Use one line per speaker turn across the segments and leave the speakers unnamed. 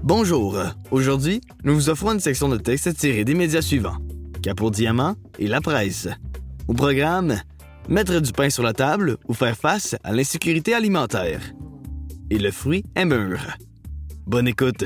Bonjour, aujourd'hui, nous vous offrons une section de texte tirée des médias suivants. Cap au diamant et la presse. Au programme, mettre du pain sur la table ou faire face à l'insécurité alimentaire. Et le fruit est mûr. Bonne écoute.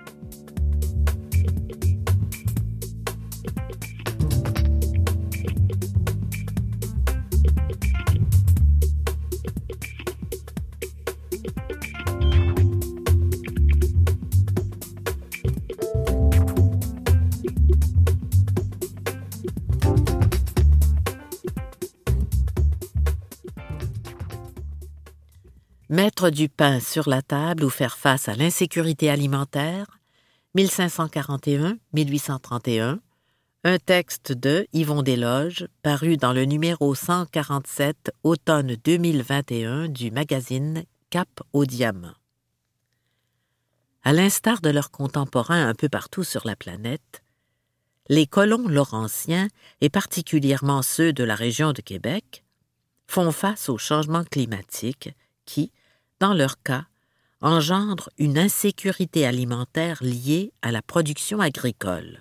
Mettre du pain sur la table ou faire face à l'insécurité alimentaire, 1541-1831, un texte de Yvon Desloges, paru dans le numéro 147, automne 2021 du magazine Cap au diamant. À l'instar de leurs contemporains un peu partout sur la planète, les colons laurentiens, et particulièrement ceux de la région de Québec, font face au changement climatique qui, dans leur cas, engendre une insécurité alimentaire liée à la production agricole.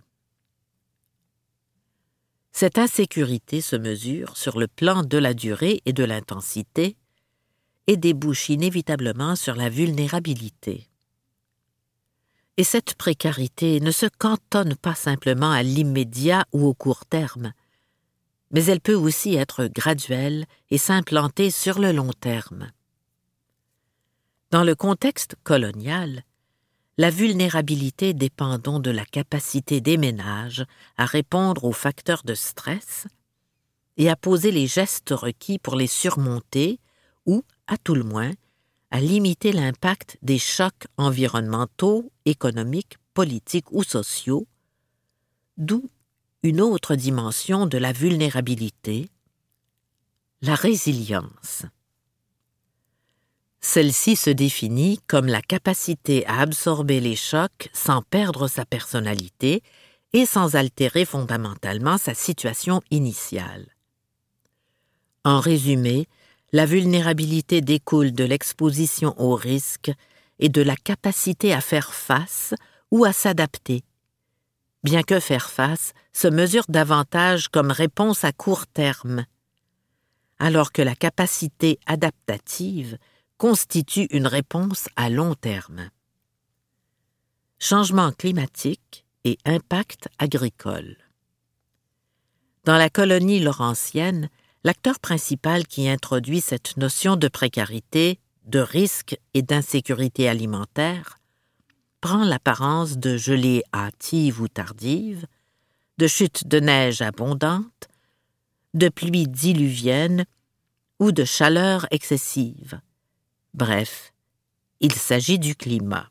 Cette insécurité se mesure sur le plan de la durée et de l'intensité et débouche inévitablement sur la vulnérabilité. Et cette précarité ne se cantonne pas simplement à l'immédiat ou au court terme, mais elle peut aussi être graduelle et s'implanter sur le long terme. Dans le contexte colonial, la vulnérabilité dépend donc de la capacité des ménages à répondre aux facteurs de stress et à poser les gestes requis pour les surmonter ou, à tout le moins, à limiter l'impact des chocs environnementaux, économiques, politiques ou sociaux, d'où une autre dimension de la vulnérabilité, la résilience. Celle-ci se définit comme la capacité à absorber les chocs sans perdre sa personnalité et sans altérer fondamentalement sa situation initiale. En résumé, la vulnérabilité découle de l'exposition au risque et de la capacité à faire face ou à s'adapter, bien que faire face se mesure davantage comme réponse à court terme, alors que la capacité adaptative constitue une réponse à long terme. Changement climatique et impact agricole. Dans la colonie laurentienne, l'acteur principal qui introduit cette notion de précarité, de risque et d'insécurité alimentaire prend l'apparence de gelées hâtives ou tardives, de chutes de neige abondantes, de pluies diluviennes ou de chaleur excessive. Bref, il s'agit du climat.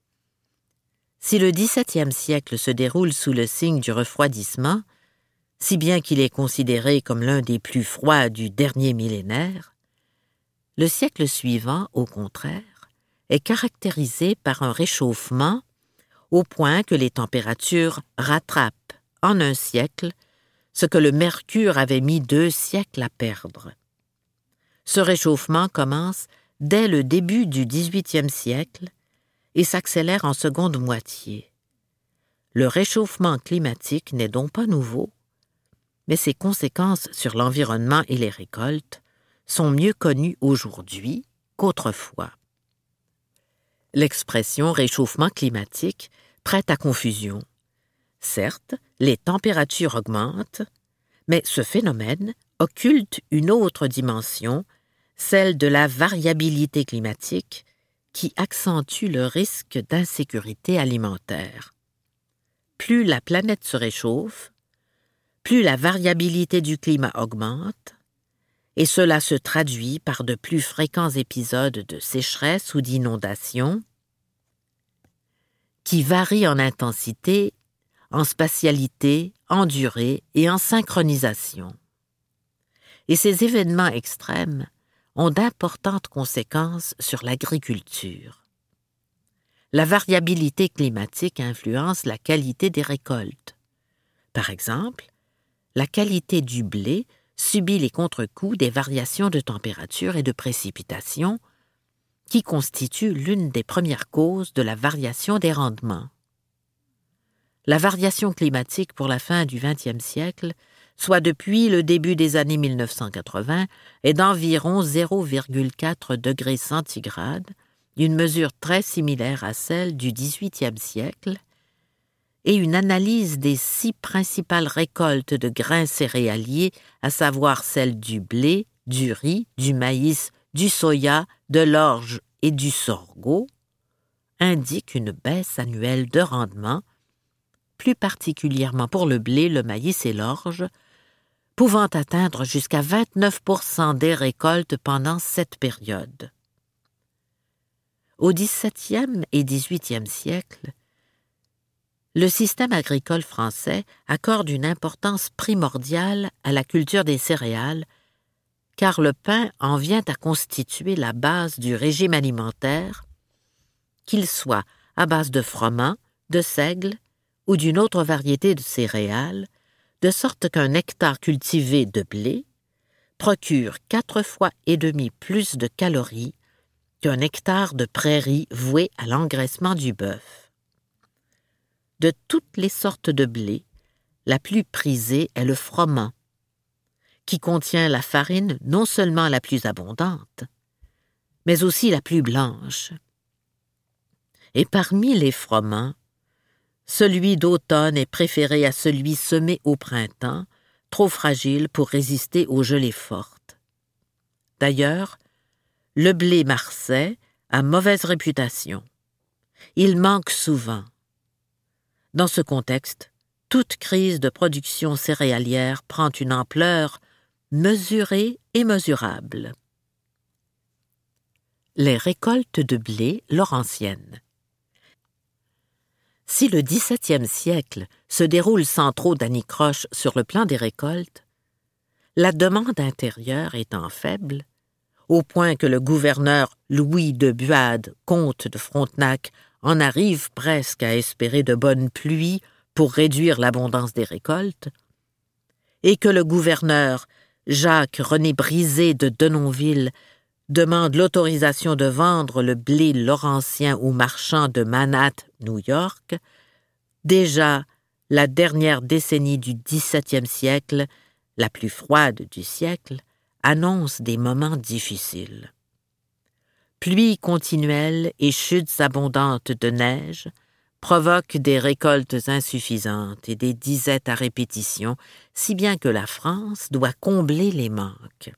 Si le XVIIe siècle se déroule sous le signe du refroidissement, si bien qu'il est considéré comme l'un des plus froids du dernier millénaire, le siècle suivant, au contraire, est caractérisé par un réchauffement au point que les températures rattrapent en un siècle ce que le mercure avait mis 2 siècles à perdre. Ce réchauffement commence dès le début du XVIIIe siècle et s'accélère en seconde moitié. Le réchauffement climatique n'est donc pas nouveau, mais ses conséquences sur l'environnement et les récoltes sont mieux connues aujourd'hui qu'autrefois. L'expression réchauffement climatique prête à confusion. Certes, les températures augmentent, mais ce phénomène occulte une autre dimension, celle de la variabilité climatique qui accentue le risque d'insécurité alimentaire. Plus la planète se réchauffe, plus la variabilité du climat augmente, et cela se traduit par de plus fréquents épisodes de sécheresse ou d'inondation qui varient en intensité, en spatialité, en durée et en synchronisation. Et ces événements extrêmes ont d'importantes conséquences sur l'agriculture. La variabilité climatique influence la qualité des récoltes. Par exemple, la qualité du blé subit les contre-coups des variations de température et de précipitations qui constitue l'une des premières causes de la variation des rendements. La variation climatique pour la fin du XXe siècle, soit depuis le début des années 1980, est d'environ 0,4 degrés centigrades, une mesure très similaire à celle du XVIIIe siècle, et une analyse des 6 principales récoltes de grains céréaliers, à savoir celles du blé, du riz, du maïs, du soya, de l'orge et du sorgho, indique une baisse annuelle de rendement, plus particulièrement pour le blé, le maïs et l'orge, pouvant atteindre jusqu'à 29% des récoltes pendant cette période. Au XVIIe et XVIIIe siècle, le système agricole français accorde une importance primordiale à la culture des céréales, car le pain en vient à constituer la base du régime alimentaire, qu'il soit à base de froment, de seigle ou d'une autre variété de céréales, de sorte qu'un hectare cultivé de blé procure 4,5 fois plus de calories qu'un hectare de prairie voué à l'engraissement du bœuf. De toutes les sortes de blé, la plus prisée est le froment, qui contient la farine non seulement la plus abondante, mais aussi la plus blanche. Et parmi les froments, celui d'automne est préféré à celui semé au printemps, trop fragile pour résister aux gelées fortes. D'ailleurs, le blé marseillais a mauvaise réputation. Il manque souvent. Dans ce contexte, toute crise de production céréalière prend une ampleur mesurée et mesurable. Les récoltes de blé laurentiennes. Si le XVIIe siècle se déroule sans trop d'anicroche sur le plan des récoltes, la demande intérieure étant faible, au point que le gouverneur Louis de Buade, comte de Frontenac, en arrive presque à espérer de bonnes pluies pour réduire l'abondance des récoltes, et que le gouverneur Jacques-René Brisé de Denonville demande l'autorisation de vendre le blé laurentien aux marchands de Manhattan, New York, déjà la dernière décennie du XVIIe siècle, la plus froide du siècle, annonce des moments difficiles. Pluies continuelles et chutes abondantes de neige provoquent des récoltes insuffisantes et des disettes à répétition, si bien que la France doit combler les manques.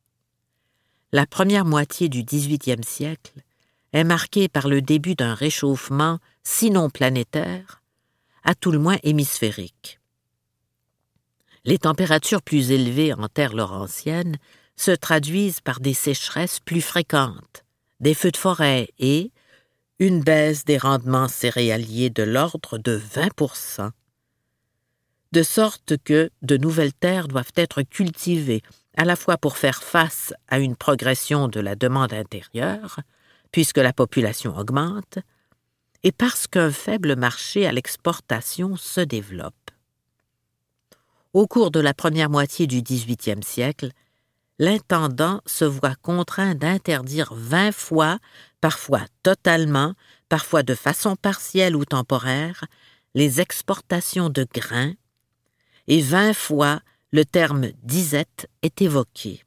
La première moitié du XVIIIe siècle est marquée par le début d'un réchauffement, sinon planétaire, à tout le moins hémisphérique. Les températures plus élevées en terre laurentienne se traduisent par des sécheresses plus fréquentes, des feux de forêt et une baisse des rendements céréaliers de l'ordre de 20%, de sorte que de nouvelles terres doivent être cultivées, à la fois pour faire face à une progression de la demande intérieure, puisque la population augmente, et parce qu'un faible marché à l'exportation se développe. Au cours de la première moitié du XVIIIe siècle, l'intendant se voit contraint d'interdire 20 fois, parfois totalement, parfois de façon partielle ou temporaire, les exportations de grains, et 20 fois le terme disette est évoqué.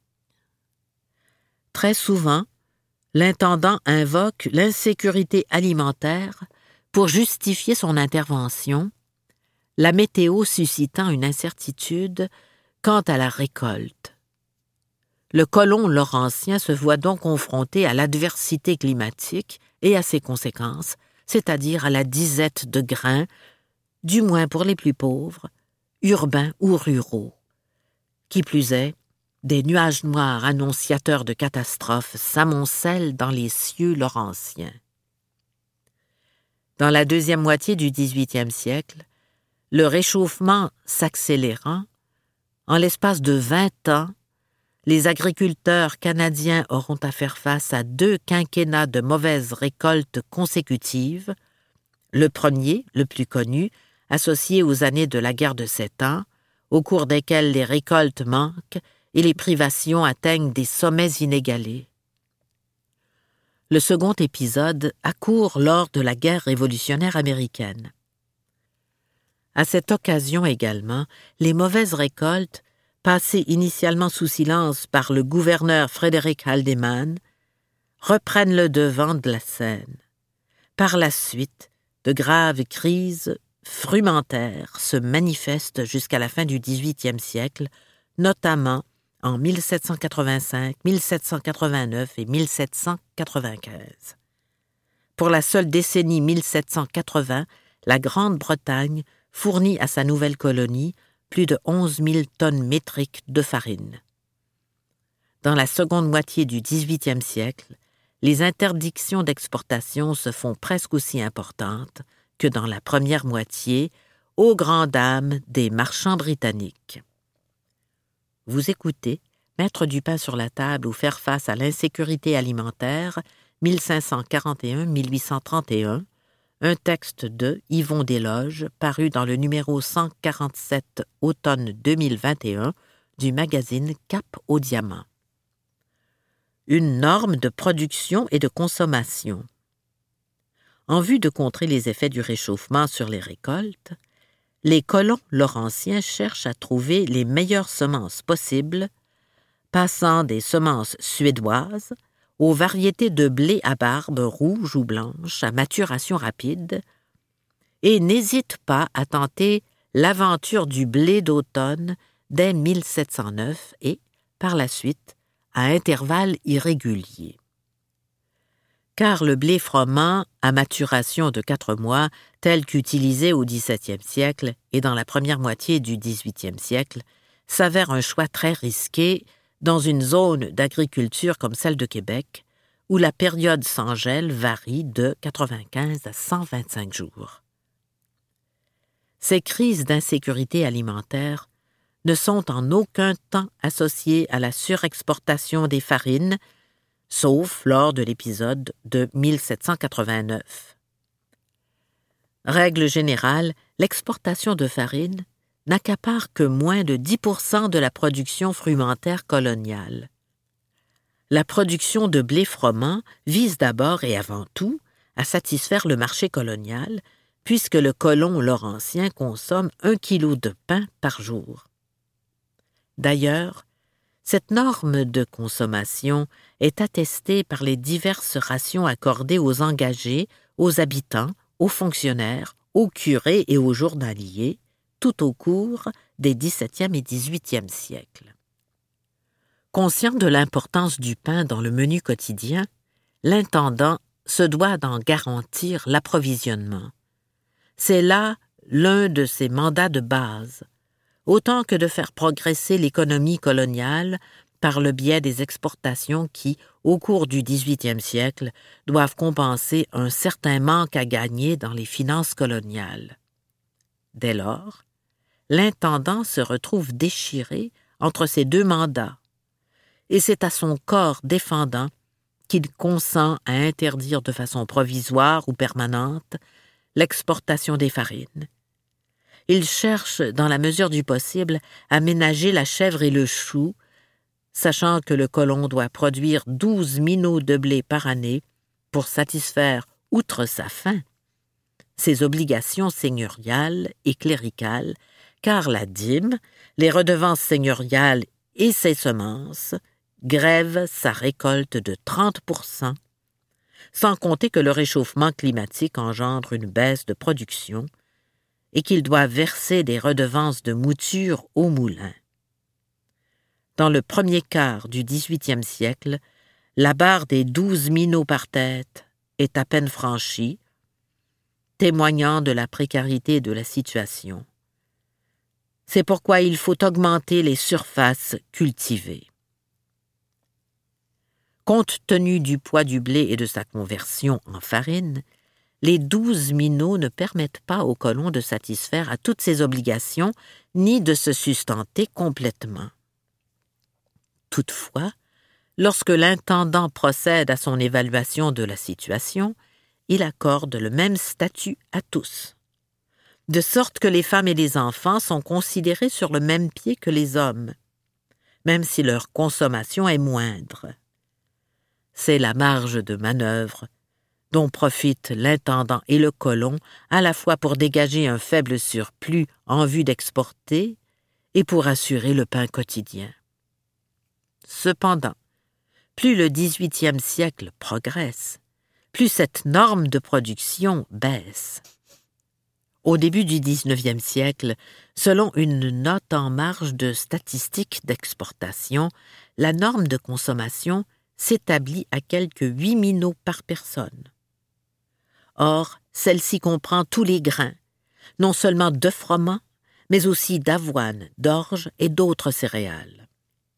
Très souvent, l'intendant invoque l'insécurité alimentaire pour justifier son intervention, la météo suscitant une incertitude quant à la récolte. Le colon laurentien se voit donc confronté à l'adversité climatique et à ses conséquences, c'est-à-dire à la disette de grains, du moins pour les plus pauvres, urbains ou ruraux. Qui plus est, des nuages noirs annonciateurs de catastrophes s'amoncellent dans les cieux laurentiens. Dans la deuxième moitié du XVIIIe siècle, le réchauffement s'accélérant, en l'espace de 20 ans, les agriculteurs canadiens auront à faire face à 2 quinquennats de mauvaises récoltes consécutives, le premier, le plus connu, associé aux années de la guerre de 7 ans, au cours desquelles les récoltes manquent et les privations atteignent des sommets inégalés. Le second épisode accourt lors de la guerre révolutionnaire américaine. À cette occasion également, les mauvaises récoltes, passées initialement sous silence par le gouverneur Frédéric Haldimand, reprennent le devant de la scène. Par la suite, de graves crises frumentaires se manifestent jusqu'à la fin du XVIIIe siècle, notamment en 1785, 1789 et 1795. Pour la seule décennie 1780, la Grande-Bretagne fournit à sa nouvelle colonie plus de 11 000 tonnes métriques de farine. Dans la seconde moitié du XVIIIe siècle, les interdictions d'exportation se font presque aussi importantes que dans la première moitié, aux grandes dames des marchands britanniques. Vous écoutez Mettre du pain sur la table ou faire face à l'insécurité alimentaire, 1541-1831, un texte de Yvon Desloges, paru dans le numéro 147 automne 2021 du magazine Cap au Diamant. Une norme de production et de consommation. En vue de contrer les effets du réchauffement sur les récoltes, les colons laurentiens cherchent à trouver les meilleures semences possibles, passant des semences suédoises aux variétés de blé à barbe rouge ou blanche à maturation rapide, et n'hésitent pas à tenter l'aventure du blé d'automne dès 1709 et, par la suite, à intervalles irréguliers. Car le blé froment à maturation de 4 mois, tel qu'utilisé au XVIIe siècle et dans la première moitié du XVIIIe siècle, s'avère un choix très risqué dans une zone d'agriculture comme celle de Québec, où la période sans gel varie de 95 à 125 jours. Ces crises d'insécurité alimentaire ne sont en aucun temps associées à la surexportation des farines, sauf lors de l'épisode de 1789. Règle générale, l'exportation de farine n'accapare que moins de 10% de la production frumentaire coloniale. La production de blé froment vise d'abord et avant tout à satisfaire le marché colonial, puisque le colon laurentien consomme 1 kilo de pain par jour. D'ailleurs, cette norme de consommation est attestée par les diverses rations accordées aux engagés, aux habitants, aux fonctionnaires, aux curés et aux journaliers, tout au cours des XVIIe et XVIIIe siècles. Conscient de l'importance du pain dans le menu quotidien, l'intendant se doit d'en garantir l'approvisionnement. C'est là l'un de ses mandats de base, autant que de faire progresser l'économie coloniale par le biais des exportations qui, au cours du XVIIIe siècle, doivent compenser un certain manque à gagner dans les finances coloniales. Dès lors, l'intendant se retrouve déchiré entre ces deux mandats, et c'est à son corps défendant qu'il consent à interdire de façon provisoire ou permanente l'exportation des farines. Il cherche, dans la mesure du possible, à ménager la chèvre et le chou, sachant que le colon doit produire 12 minots de blé par année pour satisfaire, outre sa faim, ses obligations seigneuriales et cléricales, car la dîme, les redevances seigneuriales et ses semences grèvent sa récolte de 30%, sans compter que le réchauffement climatique engendre une baisse de production et qu'il doit verser des redevances de mouture au moulin. Dans le premier quart du XVIIIe siècle, la barre des 12 minots par tête est à peine franchie, témoignant de la précarité de la situation. C'est pourquoi il faut augmenter les surfaces cultivées. Compte tenu du poids du blé et de sa conversion en farine, les 12 minots ne permettent pas aux colons de satisfaire à toutes ses obligations ni de se sustenter complètement. Toutefois, lorsque l'intendant procède à son évaluation de la situation, il accorde le même statut à tous, de sorte que les femmes et les enfants sont considérés sur le même pied que les hommes, même si leur consommation est moindre. c'est la marge de manœuvre dont profitent l'intendant et le colon à la fois pour dégager un faible surplus en vue d'exporter et pour assurer le pain quotidien. Cependant, plus le XVIIIe siècle progresse, plus cette norme de production baisse. Au début du XIXe siècle, selon une note en marge de statistiques d'exportation, la norme de consommation s'établit à quelques 8 minots par personne. Or, celle-ci comprend tous les grains, non seulement de froment, mais aussi d'avoine, d'orge et d'autres céréales.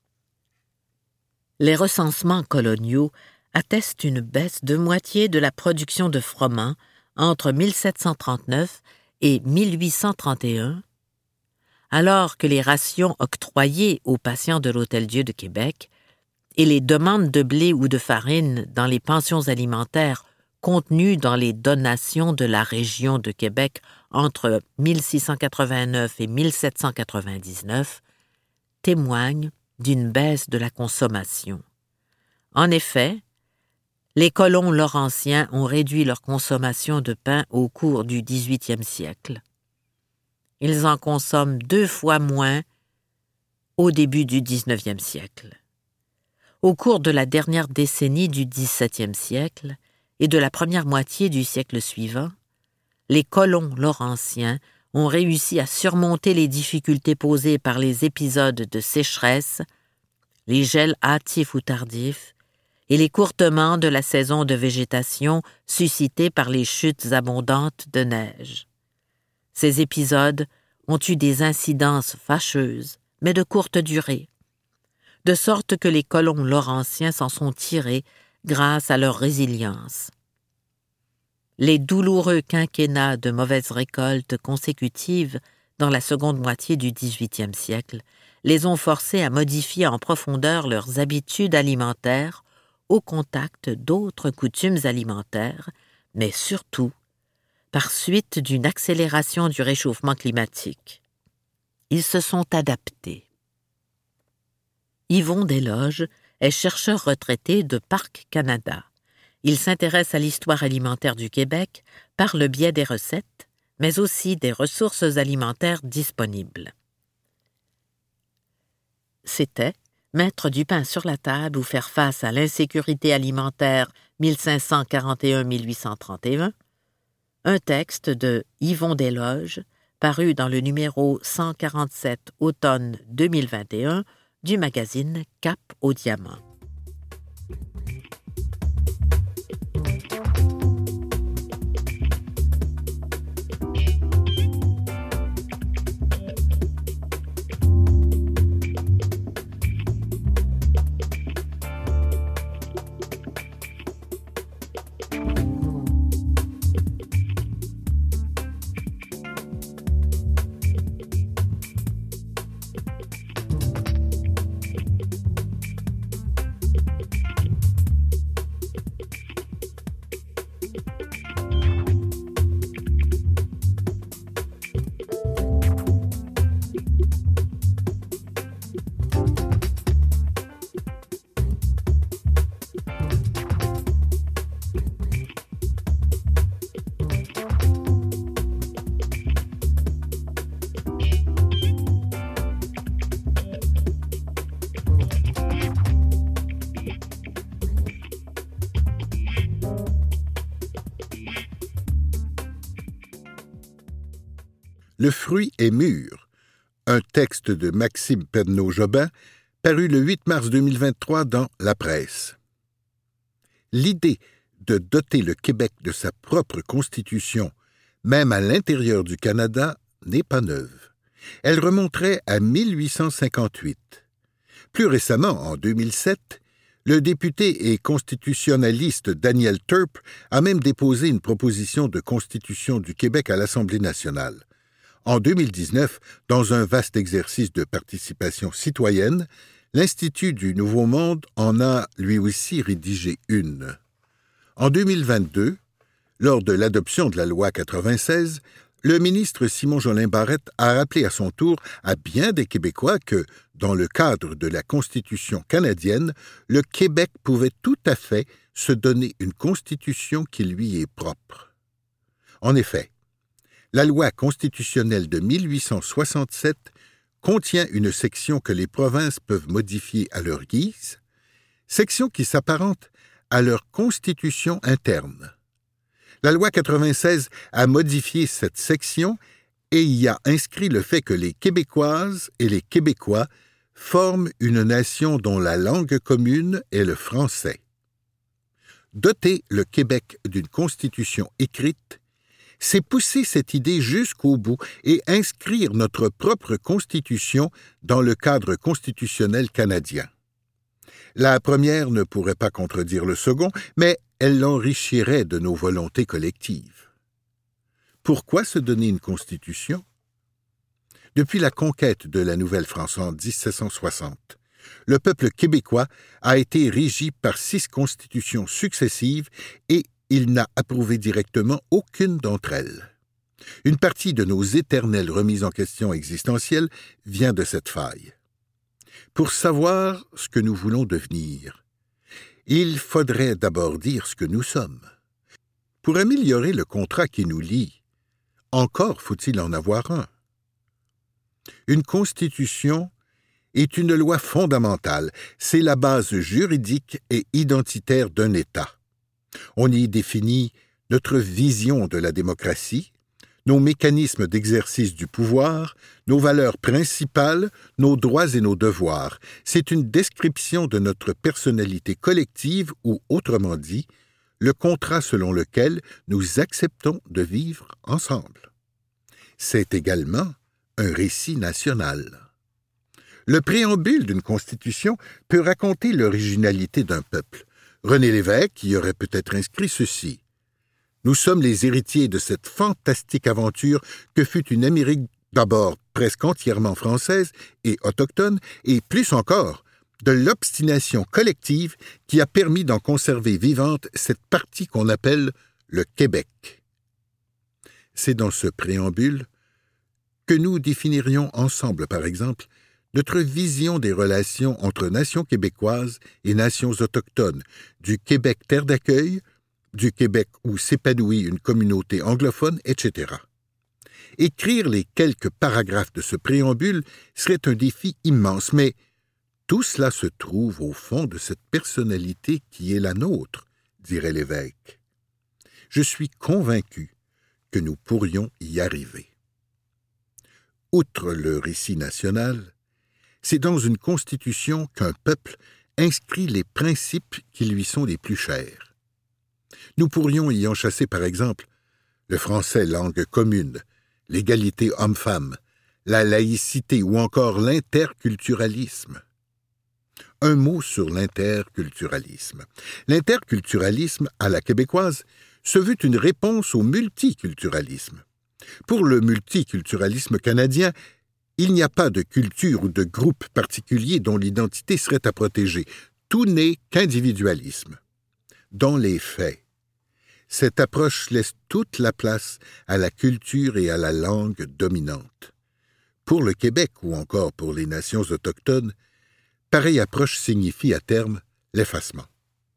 Les recensements coloniaux attestent une baisse de moitié de la production de froment entre 1739 et 1831, alors que les rations octroyées aux patients de l'Hôtel-Dieu de Québec et les demandes de blé ou de farine dans les pensions alimentaires contenues dans les donations de la région de Québec entre 1689 et 1799 témoignent d'une baisse de la consommation. En effet, les colons laurentiens ont réduit leur consommation de pain au cours du XVIIIe siècle. Ils en consomment 2 fois moins au début du XIXe siècle. Au cours de la dernière décennie du XVIIe siècle et de la première moitié du siècle suivant, les colons laurentiens ont réussi à surmonter les difficultés posées par les épisodes de sécheresse, les gels hâtifs ou tardifs, et l'écourtement de la saison de végétation suscitée par les chutes abondantes de neige. Ces épisodes ont eu des incidences fâcheuses, mais de courte durée, de sorte que les colons laurentiens s'en sont tirés grâce à leur résilience. Les douloureux quinquennats de mauvaises récoltes consécutives dans la seconde moitié du XVIIIe siècle les ont forcés à modifier en profondeur leurs habitudes alimentaires au contact d'autres coutumes alimentaires, mais surtout par suite d'une accélération du réchauffement climatique. Ils se sont adaptés. Yvon Desloges est chercheur retraité de Parc Canada. Il s'intéresse à l'histoire alimentaire du Québec par le biais des recettes, mais aussi des ressources alimentaires disponibles. C'était Mettre du pain sur la table ou faire face à l'insécurité alimentaire 1541-1831, un texte de Yvon Desloges, paru dans le numéro 147 automne 2021 du magazine Cap au Diamant.
Le fruit est mûr, un texte de Maxime Perneau-Jobin, paru le 8 mars 2023 dans La Presse. L'idée de doter le Québec de sa propre constitution, même à l'intérieur du Canada, n'est pas neuve. Elle remonterait à 1858. Plus récemment, en 2007, le député et constitutionnaliste Daniel Turp a même déposé une proposition de constitution du Québec à l'Assemblée nationale. En 2019, dans un vaste exercice de participation citoyenne, l'Institut du Nouveau Monde en a lui aussi rédigé une. En 2022, lors de l'adoption de la loi 96, le ministre Simon Jolin Barrette a rappelé à son tour à bien des Québécois que, dans le cadre de la Constitution canadienne, le Québec pouvait tout à fait se donner une constitution qui lui est propre. En effet, la loi constitutionnelle de 1867 contient une section que les provinces peuvent modifier à leur guise, section qui s'apparente à leur constitution interne. La loi 96 a modifié cette section et y a inscrit le fait que les Québécoises et les Québécois forment une nation dont la langue commune est le français. Doter le Québec d'une constitution écrite, c'est pousser cette idée jusqu'au bout et inscrire notre propre constitution dans le cadre constitutionnel canadien. La première ne pourrait pas contredire le second, mais elle l'enrichirait de nos volontés collectives. Pourquoi se donner une constitution? Depuis la conquête de la Nouvelle-France en 1760, le peuple québécois a été régi par 6 constitutions successives et il n'a approuvé directement aucune d'entre elles. Une partie de nos éternelles remises en question existentielles vient de cette faille. Pour savoir ce que nous voulons devenir, il faudrait d'abord dire ce que nous sommes. Pour améliorer le contrat qui nous lie, encore faut-il en avoir un. Une constitution est une loi fondamentale, c'est la base juridique et identitaire d'un État. On y définit notre vision de la démocratie, nos mécanismes d'exercice du pouvoir, nos valeurs principales, nos droits et nos devoirs. C'est une description de notre personnalité collective ou, autrement dit, le contrat selon lequel nous acceptons de vivre ensemble. C'est également un récit national. Le préambule d'une constitution peut raconter l'originalité d'un peuple. René Lévesque y aurait peut-être inscrit ceci. Nous sommes les héritiers de cette fantastique aventure que fut une Amérique d'abord presque entièrement française et autochtone, et plus encore, de l'obstination collective qui a permis d'en conserver vivante cette partie qu'on appelle le Québec. C'est dans ce préambule que nous définirions ensemble, par exemple, notre vision des relations entre nations québécoises et nations autochtones, du Québec terre d'accueil, du Québec où s'épanouit une communauté anglophone, etc. Écrire les quelques paragraphes de ce préambule serait un défi immense, mais tout cela se trouve au fond de cette personnalité qui est la nôtre, dirait Lévesque. Je suis convaincu que nous pourrions y arriver. Outre le récit national, c'est dans une constitution qu'un peuple inscrit les principes qui lui sont les plus chers. Nous pourrions y enchasser, par exemple, le français langue commune, l'égalité homme-femme, la laïcité ou encore l'interculturalisme. Un mot sur l'interculturalisme. L'interculturalisme, à la québécoise, se veut une réponse au multiculturalisme. Pour le multiculturalisme canadien, il n'y a pas de culture ou de groupe particulier dont l'identité serait à protéger. Tout n'est qu'individualisme. Dans les faits, cette approche laisse toute la place à la culture et à la langue dominante. Pour le Québec ou encore pour les nations autochtones, pareille approche signifie à terme l'effacement.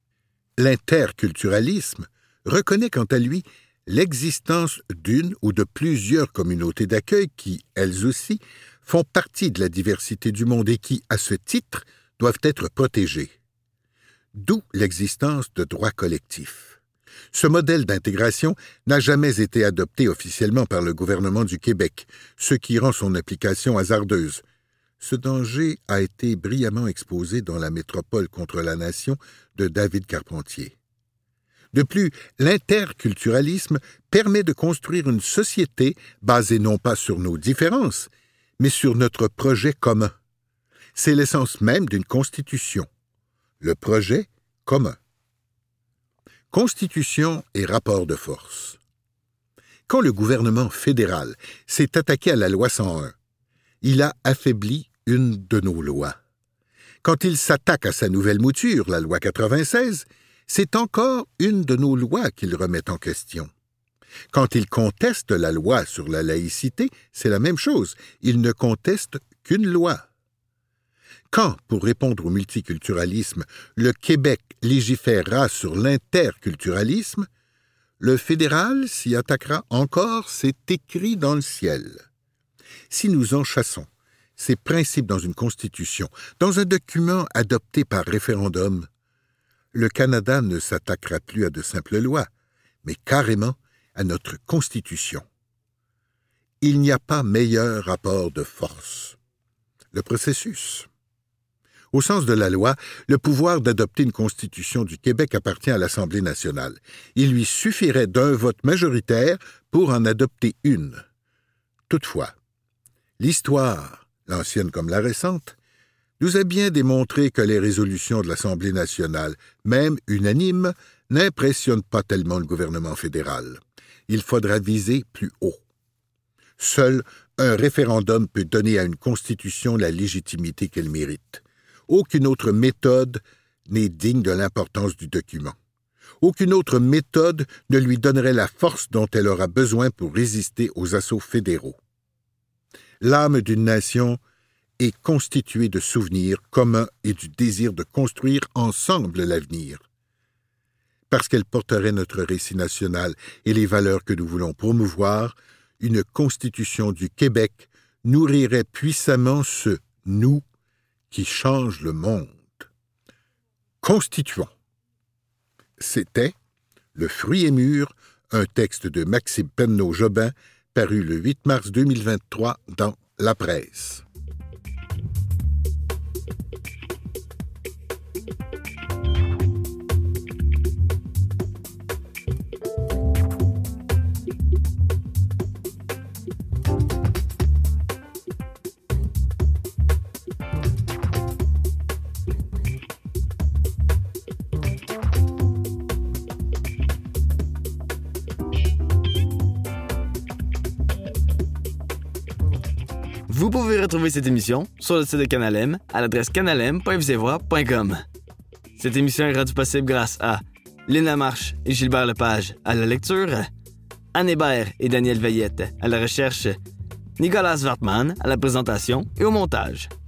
L'interculturalisme reconnaît quant à lui l'existence d'une ou de plusieurs communautés d'accueil qui, elles aussi, font partie de la diversité du monde et qui, à ce titre, doivent être protégées. D'où l'existence de droits collectifs. Ce modèle d'intégration n'a jamais été adopté officiellement par le gouvernement du Québec, ce qui rend son application hasardeuse. Ce danger a été brillamment exposé dans La métropole contre la nation de David Carpentier. De plus, l'interculturalisme permet de construire une société basée non pas sur nos différences, mais sur notre projet commun. C'est l'essence même d'une constitution, le projet commun. Constitution et rapport de force. Quand le gouvernement fédéral s'est attaqué à la loi 101, il a affaibli une de nos lois. Quand il s'attaque à sa nouvelle mouture, la loi 96, c'est encore une de nos lois qu'il remet en question. Quand il conteste la loi sur la laïcité, c'est la même chose. Il ne conteste qu'une loi. Quand, pour répondre au multiculturalisme, le Québec légiférera sur l'interculturalisme, le fédéral s'y attaquera encore, c'est écrit dans le ciel. Si nous enchâssons ces principes dans une constitution, dans un document adopté par référendum, le Canada ne s'attaquera plus à de simples lois, mais carrément à notre constitution. Il n'y a pas meilleur rapport de force. Le processus. Au sens de la loi, le pouvoir d'adopter une constitution du Québec appartient à l'Assemblée nationale. Il lui suffirait d'un vote majoritaire pour en adopter une. Toutefois, l'histoire, l'ancienne comme la récente, nous a bien démontré que les résolutions de l'Assemblée nationale, même unanimes, n'impressionnent pas tellement le gouvernement fédéral. Il faudra viser plus haut. Seul un référendum peut donner à une constitution la légitimité qu'elle mérite. Aucune autre méthode n'est digne de l'importance du document. Aucune autre méthode ne lui donnerait la force dont elle aura besoin pour résister aux assauts fédéraux. L'âme d'une nation est constituée de souvenirs communs et du désir de construire ensemble l'avenir. Parce qu'elle porterait notre récit national et les valeurs que nous voulons promouvoir, une constitution du Québec nourrirait puissamment ce « nous » qui change le monde. Constituons. C'était Le fruit est mûr, un texte de Maxime Penneau-Jobin, paru le 8 mars 2023 dans La Presse.
Vous pouvez retrouver cette émission sur le site de Canal M à l'adresse canalm.fcvoix.com. Cette émission est rendue possible grâce à Léna Marche et Gilbert Lepage à la lecture, Anne Hébert et Daniel Veillette à la recherche, Nicolas Wartman à la présentation et au montage.